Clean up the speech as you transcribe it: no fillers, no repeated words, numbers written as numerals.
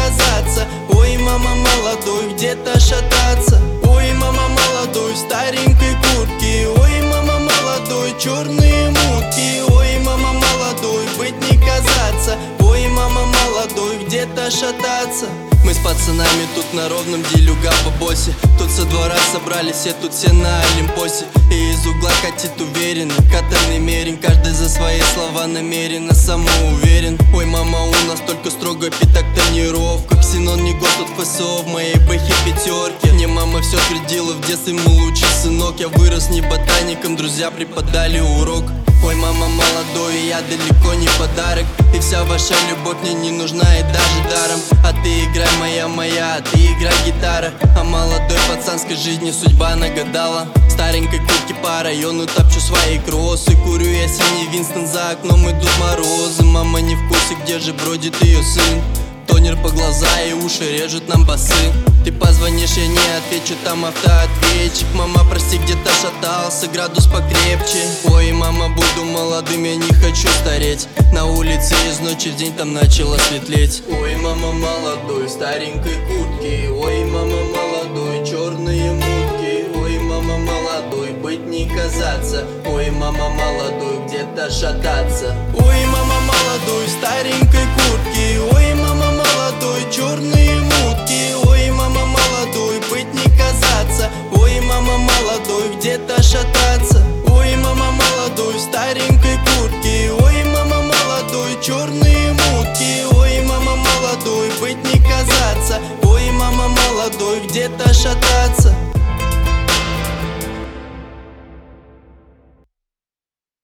казаться. Ой, мама, молодой, где-то шататься. Ой, мама, молодой, в старенькой куртке. Ой, мама, молодой, черные мутки. Ой, мама, молодой, быть не казаться. Ой, мама, молодой, где-то шататься. Мы с пацанами тут на ровном делюга по боссе. Тут со двора собрались все, тут все на Олимпосе. И из угла катит уверенно, каторный мерин. Каждый за свои слова намеренно самоуверен. Ой, мама, у нас только строго пятак тренировка. Ксенон не год, тут ФСО в моей бэхе пятерке. Мне мама все твердила в детстве, мол, лучший сынок. Я вырос не ботаником, друзья преподали урок. Ой, мама, молодой, я далеко не подарок. И вся ваша любовь мне не нужна и даже даром. А ты играй, моя, а ты играй гитара. А молодой пацанской жизни судьба нагадала. Старенькой куртке по району топчу свои кроссы. Курю я синий Винстон, за окном идут морозы. Мама не в курсе, где же бродит ее сын. Тонер по глаза и уши режут нам басы. Ты позвонишь, я не отвечу, там автоответчик. Мама, прости, где-то шатался, градус покрепче. Ой, мама, буду молодым, я не хочу стареть. На улице из ночи в день там начало светлеть. Ой, мама, молодой, в старенькой куртке. Ой, мама, молодой, черные мутки. Ой, мама, молодой, быть не казаться. Ой, мама, молодой, где-то шататься. Ой, мама, молодой, в старенькой куртке. Ой, мама, молодой, черные мутки. Ой, мама, молодой, быть не казаться. Ой, мама, молодой, где-то шататься. Ой, мама, молодой, в старенькой куртке. Ой, мама, молодой, черные мутки. Ой, мама, молодой, быть не казаться. Ой, мама, молодой, где-то шататься.